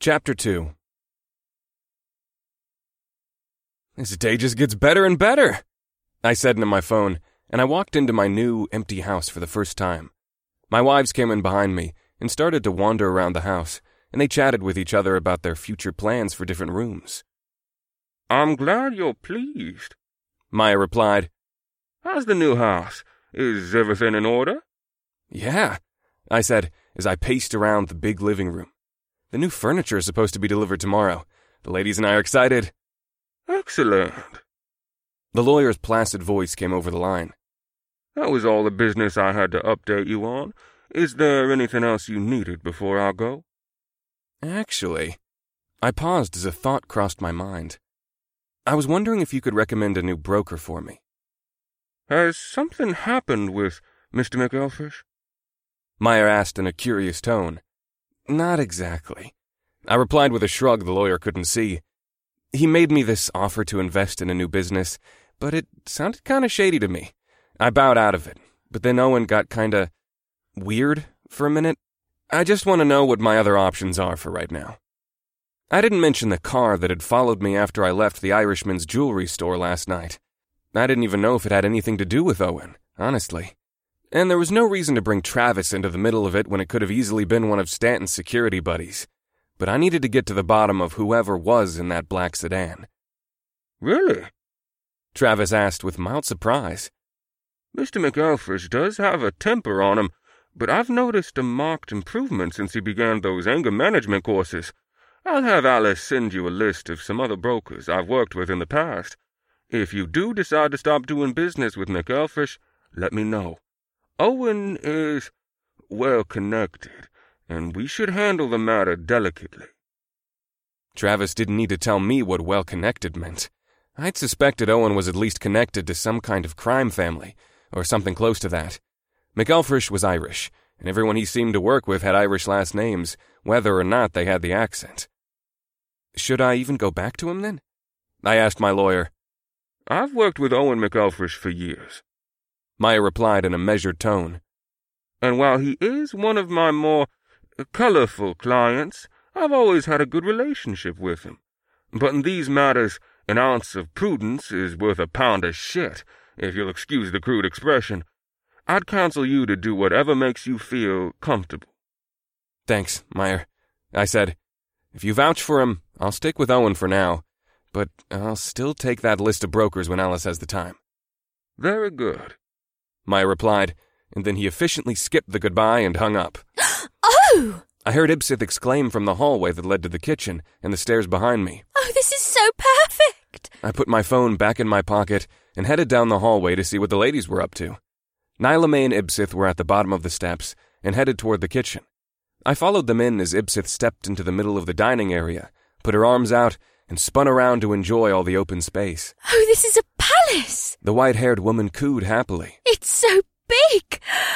Chapter 2. This day just gets better and better, I said into my phone, and I walked into my new, empty house for the first time. My wives came in behind me and started to wander around the house, and they chatted with each other about their future plans for different rooms. I'm glad you're pleased, Maya replied. How's the new house? Is everything in order? Yeah, I said as I paced around the big living room. The new furniture is supposed to be delivered tomorrow. The ladies and I are excited. Excellent. The lawyer's placid voice came over the line. That was all the business I had to update you on. Is there anything else you needed before I go? Actually, I paused as a thought crossed my mind. I was wondering if you could recommend a new broker for me. Has something happened with Mr. McElfish? Maya asked in a curious tone. Not exactly, I replied with a shrug the lawyer couldn't see. He made me this offer to invest in a new business, but it sounded kinda shady to me. I bowed out of it, but then Owen got kinda weird for a minute. I just want to know what my other options are for right now. I didn't mention the car that had followed me after I left the Irishman's jewelry store last night. I didn't even know if it had anything to do with Owen, honestly. And there was no reason to bring Travis into the middle of it when it could have easily been one of Stanton's security buddies. But I needed to get to the bottom of whoever was in that black sedan. Really? Travis asked with mild surprise. Mr. McElfish does have a temper on him, but I've noticed a marked improvement since he began those anger management courses. I'll have Alice send you a list of some other brokers I've worked with in the past. If you do decide to stop doing business with McElfish, let me know. Owen is well-connected, and we should handle the matter delicately. Travis didn't need to tell me what well-connected meant. I'd suspected Owen was at least connected to some kind of crime family, or something close to that. McElfish was Irish, and everyone he seemed to work with had Irish last names, whether or not they had the accent. Should I even go back to him then? I asked my lawyer. I've worked with Owen McElfish for years, Maya replied in a measured tone. And while he is one of my more colorful clients, I've always had a good relationship with him. But in these matters, an ounce of prudence is worth a pound of shit, if you'll excuse the crude expression. I'd counsel you to do whatever makes you feel comfortable. Thanks, Meyer, I said. If you vouch for him, I'll stick with Owen for now, but I'll still take that list of brokers when Alice has the time. Very good, Meyer replied, and then he efficiently skipped the goodbye and hung up. Oh! I heard Ibsith exclaim from the hallway that led to the kitchen and the stairs behind me. Oh, this is so perfect! I put my phone back in my pocket and headed down the hallway to see what the ladies were up to. Nyla May and Ibsith were at the bottom of the steps and headed toward the kitchen. I followed them in as Ibsith stepped into the middle of the dining area, put her arms out, and spun around to enjoy all the open space. Oh, this is a palace! The white-haired woman cooed happily. It's so big!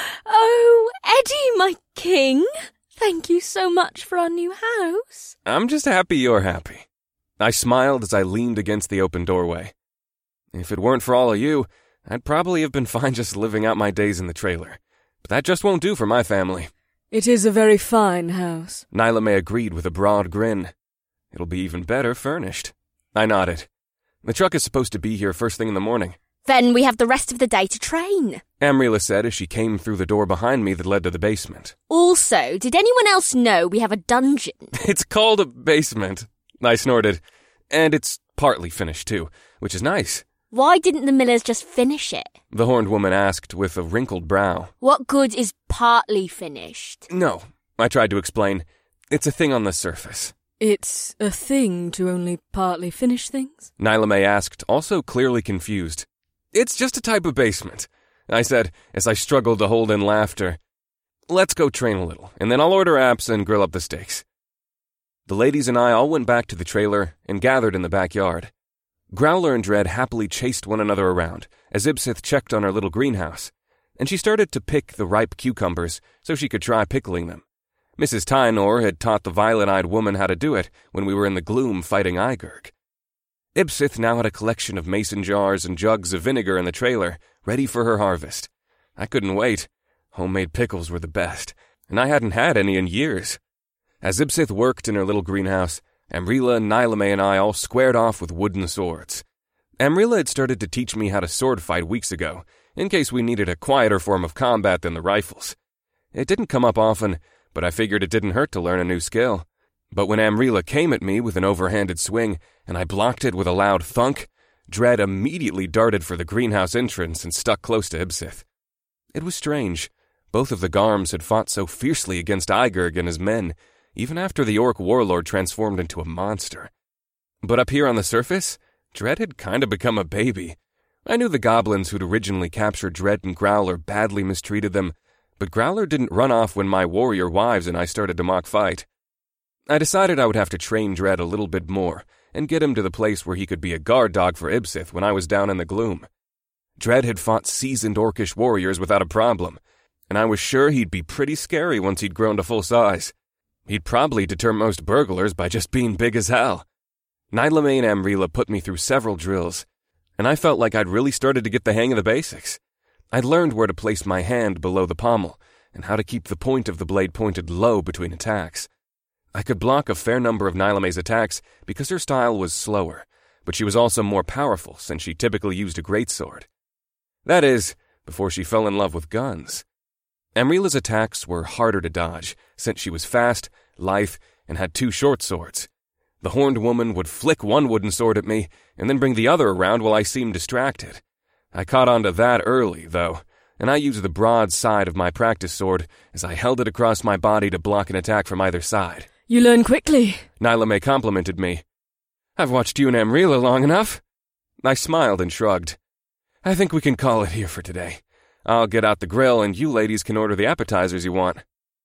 Oh, Eddie, my king! Thank you so much for our new house. I'm just happy you're happy. I smiled as I leaned against the open doorway. If it weren't for all of you, I'd probably have been fine just living out my days in the trailer. But that just won't do for my family. It is a very fine house, Nyla May agreed with a broad grin. It'll be even better furnished. I nodded. The truck is supposed to be here first thing in the morning. Then we have the rest of the day to train. Amrila said as she came through the door behind me that led to the basement. Also, did anyone else know we have a dungeon? It's called a basement, I snorted. And it's partly finished, too, which is nice. Why didn't the Millers just finish it? The horned woman asked with a wrinkled brow. What good is partly finished? No, I tried to explain. It's a thing on the surface. It's a thing to only partly finish things? Nyla May asked, also clearly confused. It's just a type of basement, I said as I struggled to hold in laughter. Let's go train a little, and then I'll order apps and grill up the steaks. The ladies and I all went back to the trailer and gathered in the backyard. Growler and Dread happily chased one another around as Ibsith checked on her little greenhouse, and she started to pick the ripe cucumbers so she could try pickling them. Mrs. Tynor had taught the violet-eyed woman how to do it when we were in the gloom fighting Igurg. Ibsith now had a collection of mason jars and jugs of vinegar in the trailer, ready for her harvest. I couldn't wait. Homemade pickles were the best, and I hadn't had any in years. As Ibsith worked in her little greenhouse, Amrila, Nylame, and I all squared off with wooden swords. Amrila had started to teach me how to sword fight weeks ago, in case we needed a quieter form of combat than the rifles. It didn't come up often, but I figured it didn't hurt to learn a new skill. But when Amrila came at me with an overhanded swing, and I blocked it with a loud thunk, Dread immediately darted for the greenhouse entrance and stuck close to Ibsith. It was strange. Both of the Garms had fought so fiercely against Igurg and his men, even after the orc warlord transformed into a monster. But up here on the surface, Dread had kind of become a baby. I knew the goblins who'd originally captured Dread and Growler badly mistreated them, but Growler didn't run off when my warrior wives and I started to mock fight. I decided I would have to train Dread a little bit more and get him to the place where he could be a guard dog for Ibsith when I was down in the gloom. Dread had fought seasoned orcish warriors without a problem, and I was sure he'd be pretty scary once he'd grown to full size. He'd probably deter most burglars by just being big as hell. Nylame and Amrila put me through several drills, and I felt like I'd really started to get the hang of the basics. I'd learned where to place my hand below the pommel and how to keep the point of the blade pointed low between attacks. I could block a fair number of Nylame's attacks because her style was slower, but she was also more powerful since she typically used a greatsword. That is, before she fell in love with guns. Amrila's attacks were harder to dodge since she was fast, lithe, and had 2 short swords. The horned woman would flick one wooden sword at me and then bring the other around while I seemed distracted. I caught on to that early, though, and I used the broad side of my practice sword as I held it across my body to block an attack from either side. You learn quickly. Nylame complimented me. I've watched you and Amrila long enough. I smiled and shrugged. I think we can call it here for today. I'll get out the grill and you ladies can order the appetizers you want.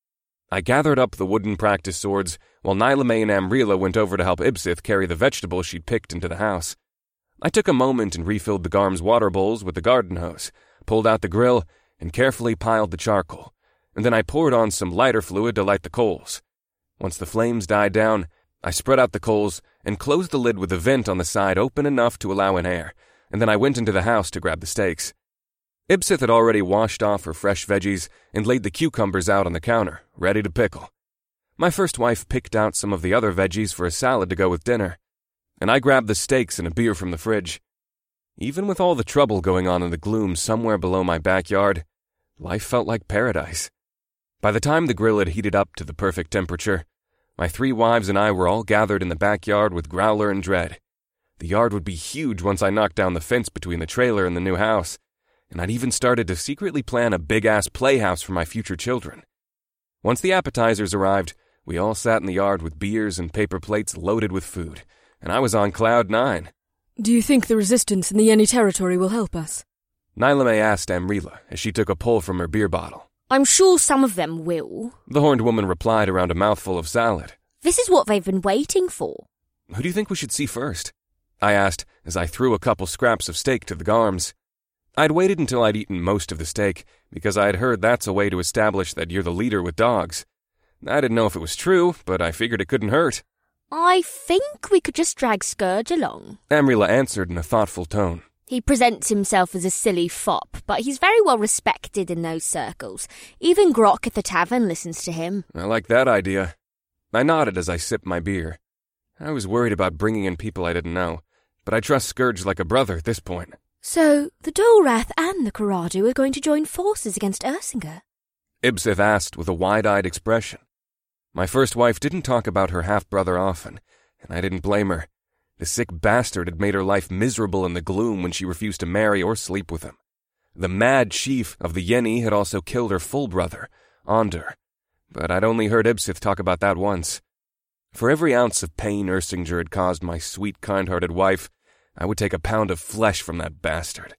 I gathered up the wooden practice swords while Nylame and Amrila went over to help Ibsith carry the vegetables she'd picked into the house. I took a moment and refilled the Garm's water bowls with the garden hose, pulled out the grill, and carefully piled the charcoal, and then I poured on some lighter fluid to light the coals. Once the flames died down, I spread out the coals and closed the lid with a vent on the side open enough to allow in air, and then I went into the house to grab the steaks. Ibsith had already washed off her fresh veggies and laid the cucumbers out on the counter, ready to pickle. My first wife picked out some of the other veggies for a salad to go with dinner, and I grabbed the steaks and a beer from the fridge. Even with all the trouble going on in the gloom somewhere below my backyard, life felt like paradise. By the time the grill had heated up to the perfect temperature, my 3 wives and I were all gathered in the backyard with Growler and Dread. The yard would be huge once I knocked down the fence between the trailer and the new house, and I'd even started to secretly plan a big-ass playhouse for my future children. Once the appetizers arrived, we all sat in the yard with beers and paper plates loaded with food, and I was on cloud 9. Do you think the resistance in the Yenni territory will help us? Nylame asked Amrila as she took a pull from her beer bottle. I'm sure some of them will. The horned woman replied around a mouthful of salad. This is what they've been waiting for. Who do you think we should see first? I asked as I threw a couple scraps of steak to the Garms. I'd waited until I'd eaten most of the steak because I had heard that's a way to establish that you're the leader with dogs. I didn't know if it was true, but I figured it couldn't hurt. I think we could just drag Scourge along. Amrila answered in a thoughtful tone. He presents himself as a silly fop, but he's very well respected in those circles. Even Grok at the tavern listens to him. I like that idea. I nodded as I sipped my beer. I was worried about bringing in people I didn't know, but I trust Scourge like a brother at this point. So, the Dolrath and the Karadu are going to join forces against Ersinger? Ibsith asked with a wide-eyed expression. My first wife didn't talk about her half-brother often, and I didn't blame her. The sick bastard had made her life miserable in the gloom when she refused to marry or sleep with him. The mad chief of the Yenni had also killed her full brother, Onder, but I'd only heard Ibsith talk about that once. For every ounce of pain Ersinger had caused my sweet, kind-hearted wife, I would take a pound of flesh from that bastard.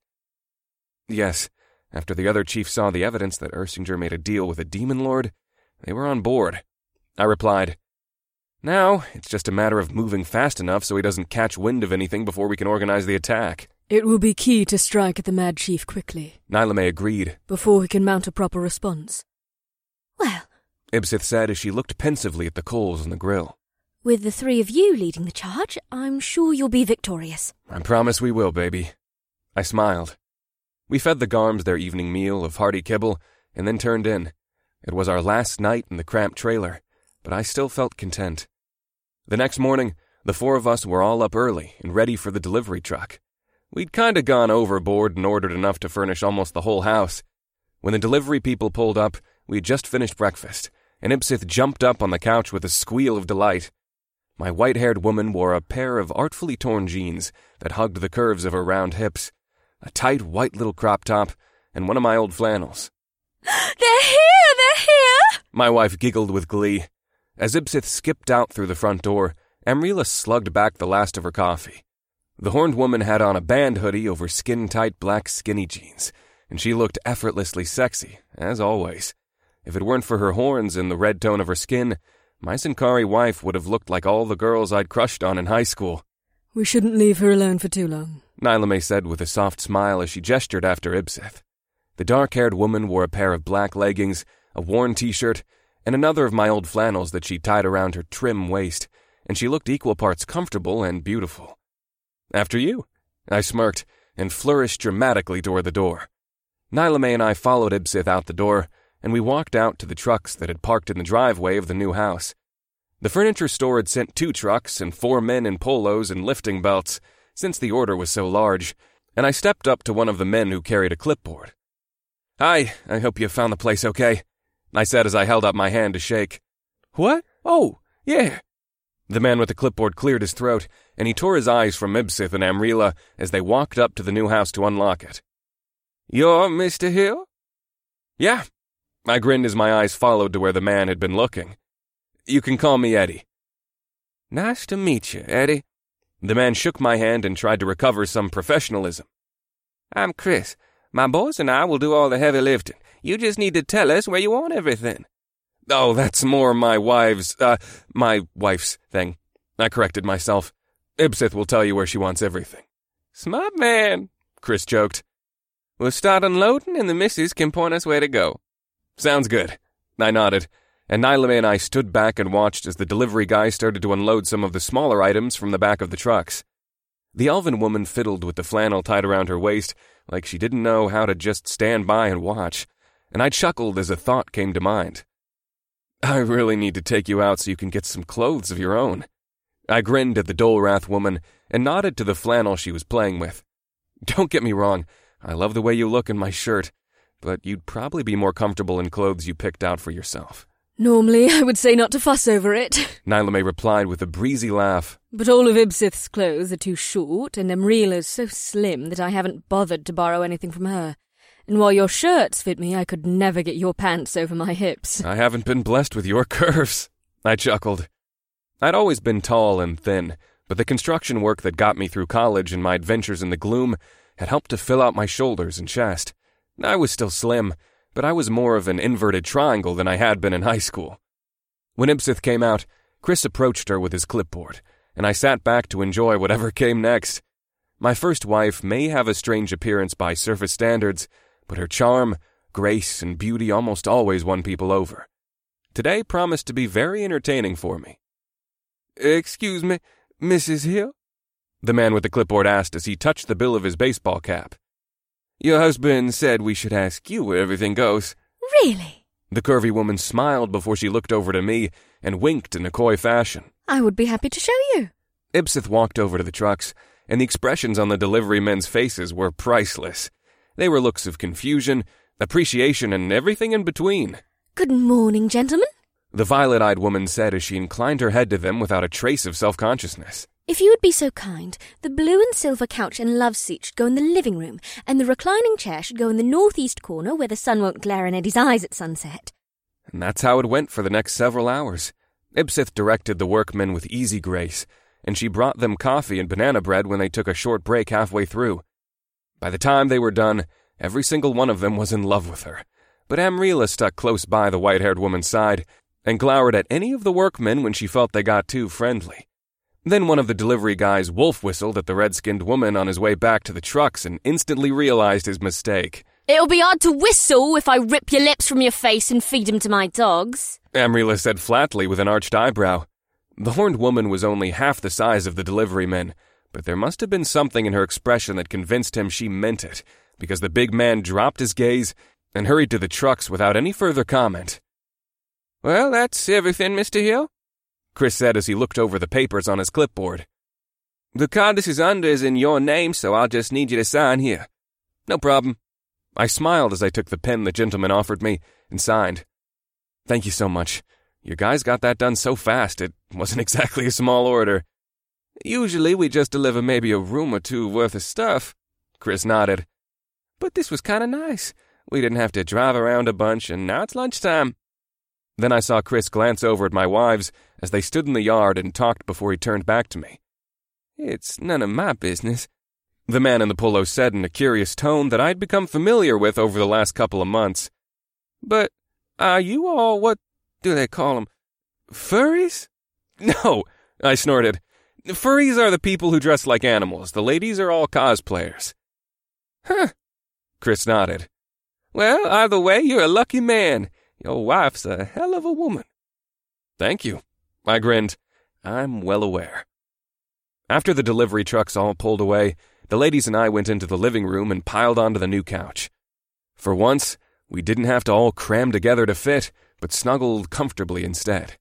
Yes, after the other chiefs saw the evidence that Ersinger made a deal with a demon lord, they were on board. I replied, Now, it's just a matter of moving fast enough so he doesn't catch wind of anything before we can organize the attack. It will be key to strike at the Mad Chief quickly. Nylame agreed. Before we can mount a proper response. Well, Ibsith said as she looked pensively at the coals on the grill. With the 3 of you leading the charge, I'm sure you'll be victorious. I promise we will, baby. I smiled. We fed the Garms their evening meal of hearty kibble and then turned in. It was our last night in the cramped trailer, but I still felt content. The next morning, the four of us were all up early and ready for the delivery truck. We'd kinda gone overboard and ordered enough to furnish almost the whole house. When the delivery people pulled up, we'd just finished breakfast, and Ibseth jumped up on the couch with a squeal of delight. My white-haired woman wore a pair of artfully torn jeans that hugged the curves of her round hips, a tight white little crop top, and one of my old flannels. They're here! They're here! My wife giggled with glee. As Ibseth skipped out through the front door, Amrila slugged back the last of her coffee. The horned woman had on a band hoodie over skin-tight black skinny jeans, and she looked effortlessly sexy, as always. If it weren't for her horns and the red tone of her skin, my Sincari wife would have looked like all the girls I'd crushed on in high school. We shouldn't leave her alone for too long, Nylame said with a soft smile as she gestured after Ibseth. The dark-haired woman wore a pair of black leggings, a worn t-shirt, and another of my old flannels that she tied around her trim waist, and she looked equal parts comfortable and beautiful. After you, I smirked and flourished dramatically toward the door. Nylame and I followed Ibseth out the door, and we walked out to the trucks that had parked in the driveway of the new house. The furniture store had sent 2 trucks and 4 men in polos and lifting belts, since the order was so large, and I stepped up to one of the men who carried a clipboard. "Hi, I hope you found the place okay," I said as I held up my hand to shake. "What? Oh, yeah." The man with the clipboard cleared his throat, and he tore his eyes from Ibseth and Amrila as they walked up to the new house to unlock it. "You're Mr. Hill?" "Yeah." I grinned as my eyes followed to where the man had been looking. "You can call me Eddie." "Nice to meet you, Eddie." The man shook my hand and tried to recover some professionalism. "I'm Chris. My boys and I will do all the heavy lifting. You just need to tell us where you want everything." "Oh, that's more my wife's thing." I corrected myself. "Ibseth will tell you where she wants everything." "Smart man," Chris joked. "We'll start unloading and the missus can point us where to go." "Sounds good." I nodded, and Nylame and I stood back and watched as the delivery guy started to unload some of the smaller items from the back of the trucks. The elven woman fiddled with the flannel tied around her waist like she didn't know how to just stand by and watch, and I chuckled as a thought came to mind. "I really need to take you out so you can get some clothes of your own." I grinned at the Dolrath woman and nodded to the flannel she was playing with. "Don't get me wrong, I love the way you look in my shirt, but you'd probably be more comfortable in clothes you picked out for yourself." Normally, I would say not to fuss over it, Nylame replied with a breezy laugh. but all of Ibseth's clothes are too short, and Amrila's so slim that I haven't bothered to borrow anything from her. And while your shirts fit me, I could never get your pants over my hips. "I haven't been blessed with your curves," I chuckled. I'd always been tall and thin, but the construction work that got me through college and my adventures in the gloom had helped to fill out my shoulders and chest. I was still slim, but I was more of an inverted triangle than I had been in high school. When Ibseth came out, Chris approached her with his clipboard, and I sat back to enjoy whatever came next. My first wife may have a strange appearance by surface standards, but her charm, grace, and beauty almost always won people over. Today promised to be very entertaining for me. "Excuse me, Mrs. Hill?" the man with the clipboard asked as he touched the bill of his baseball cap. "Your husband said we should ask you where everything goes." Really? The curvy woman smiled before she looked over to me and winked in a coy fashion. I would be happy to show you. Ibseth walked over to the trucks, and the expressions on the delivery men's faces were priceless. They were looks of confusion, appreciation, and everything in between. Good morning, gentlemen. The violet-eyed woman said as she inclined her head to them without a trace of self-consciousness. If you would be so kind, the blue and silver couch and love seat should go in the living room, and the reclining chair should go in the northeast corner where the sun won't glare in Eddie's eyes at sunset. And that's how it went for the next several hours. Ibseth directed the workmen with easy grace, and she brought them coffee and banana bread when they took a short break halfway through. By the time they were done, every single one of them was in love with her. But Amrila stuck close by the white-haired woman's side and glowered at any of the workmen when she felt they got too friendly. Then one of the delivery guys wolf-whistled at the red-skinned woman on his way back to the trucks and instantly realized his mistake. It'll be hard to whistle if I rip your lips from your face and feed them to my dogs, Amrila said flatly with an arched eyebrow. The horned woman was only half the size of the delivery men, but there must have been something in her expression that convinced him she meant it, because the big man dropped his gaze and hurried to the trucks without any further comment. Well, that's everything, Mr. Hill, Chris said as he looked over the papers on his clipboard. The card this is under is in your name, so I'll just need you to sign here. No problem. I smiled as I took the pen the gentleman offered me and signed. Thank you so much. Your guys got that done so fast, it wasn't exactly a small order. Usually we just deliver maybe a room or two worth of stuff, Chris nodded. But this was kind of nice. We didn't have to drive around a bunch, and now it's lunchtime. Then I saw Chris glance over at my wives as they stood in the yard and talked before he turned back to me. It's none of my business, the man in the polo said in a curious tone that I'd become familiar with over the last couple of months. But are you all, what do they call them, furries? No, I snorted. Furries are the people who dress like animals. The ladies are all cosplayers. Huh, Chris nodded. Well, either way, you're a lucky man. Your wife's a hell of a woman. Thank you, I grinned. I'm well aware. After the delivery trucks all pulled away, the ladies and I went into the living room and piled onto the new couch. For once, we didn't have to all cram together to fit, but snuggled comfortably instead.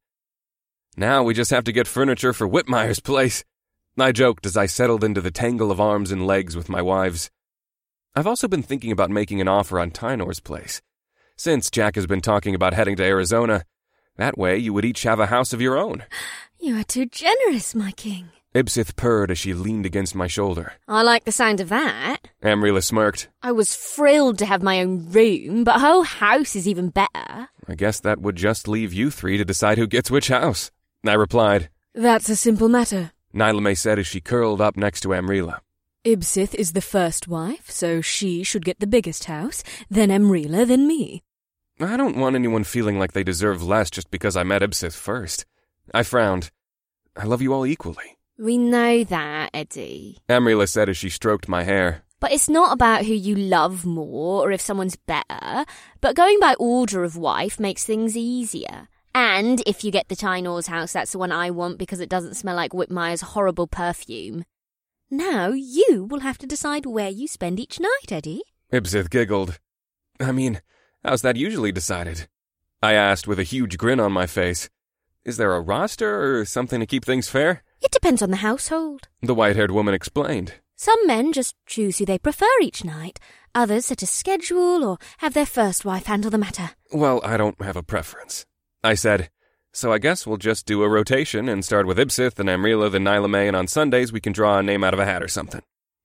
Now we just have to get furniture for Whitmire's place, I joked as I settled into the tangle of arms and legs with my wives. I've also been thinking about making an offer on Tynor's place. Since Jack has been talking about heading to Arizona, that way you would each have a house of your own. You are too generous, my king. Ibsith purred as she leaned against my shoulder. I like the sound of that. Amrila smirked. I was thrilled to have my own room, but a whole house is even better. I guess that would just leave you three to decide who gets which house, I replied. That's a simple matter, Nylamé said as she curled up next to Amrila. Ibsith is the first wife, so she should get the biggest house, then Amrila, then me. I don't want anyone feeling like they deserve less just because I met Ibsith first. I frowned. I love you all equally. We know that, Eddie. Amrila said as she stroked my hair. But it's not about who you love more or if someone's better, but going by order of wife makes things easier. And if you get the Tynor's house, that's the one I want because it doesn't smell like Whitmire's horrible perfume. Now you will have to decide where you spend each night, Eddie. Ibsith giggled. I mean, how's that usually decided? I asked with a huge grin on my face. Is there a roster or something to keep things fair? It depends on the household, the white-haired woman explained. Some men just choose who they prefer each night. Others set a schedule or have their first wife handle the matter. Well, I don't have a preference, I said. So I guess we'll just do a rotation and start with Ibsith and Amrila, then Nylamé, and on Sundays we can draw a name out of a hat or something.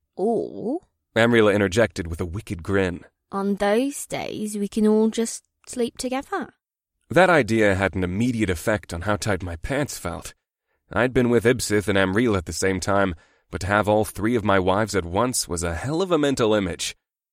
Or, Amrila interjected with a wicked grin, on those days we can all just sleep together. That idea had an immediate effect on how tight my pants felt. I'd been with Ibsith and Amrila at the same time, but to have all three of my wives at once was a hell of a mental image.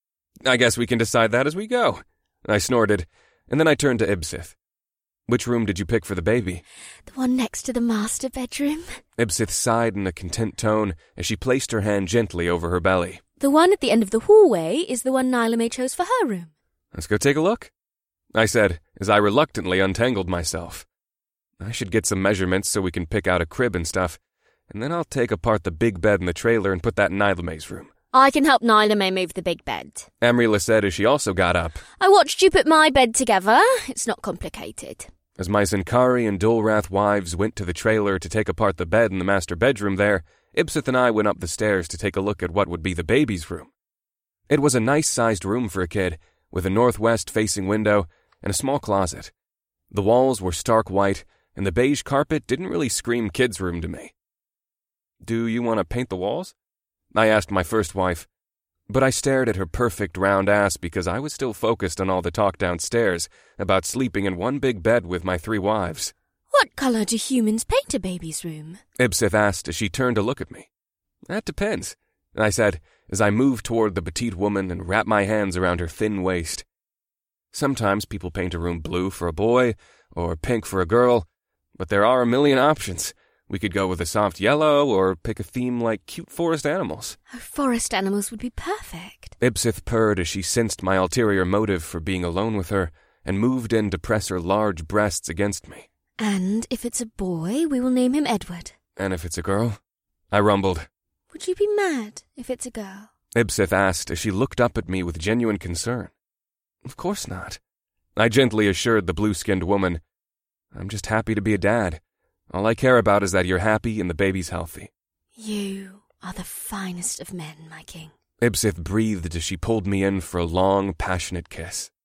I guess we can decide that as we go, I snorted, and then I turned to Ibsith. Which room did you pick for the baby? The one next to the master bedroom. Ibsith sighed in a content tone as she placed her hand gently over her belly. The one at the end of the hallway is the one Nylamé chose for her room. Let's go take a look, I said as I reluctantly untangled myself. I should get some measurements so we can pick out a crib and stuff, and then I'll take apart the big bed in the trailer and put that in Nylamé's room. I can help Nylamé move the big bed, Amrila said as she also got up. I watched you put my bed together. It's not complicated. As my Zenkari and Dulrath wives went to the trailer to take apart the bed in the master bedroom there, Ibsith and I went up the stairs to take a look at what would be the baby's room. It was a nice-sized room for a kid, with a northwest-facing window and a small closet. The walls were stark white, and the beige carpet didn't really scream kid's room to me. Do you want to paint the walls? I asked my first wife, but I stared at her perfect round ass because I was still focused on all the talk downstairs about sleeping in one big bed with my three wives. What colour do humans paint a baby's room? Ibsith asked as she turned to look at me. That depends, I said as I moved toward the petite woman and wrapped my hands around her thin waist. Sometimes people paint a room blue for a boy or pink for a girl, but there are a million options. We could go with a soft yellow or pick a theme like cute forest animals. Oh, forest animals would be perfect. Ibsith purred as she sensed my ulterior motive for being alone with her and moved in to press her large breasts against me. And if it's a boy, we will name him Edward. And if it's a girl? I rumbled. Would you be mad if it's a girl? Ibsith asked as she looked up at me with genuine concern. Of course not, I gently assured the blue-skinned woman. I'm just happy to be a dad. All I care about is that you're happy and the baby's healthy." You are the finest of men, my king. Ibsith breathed as she pulled me in for a long, passionate kiss.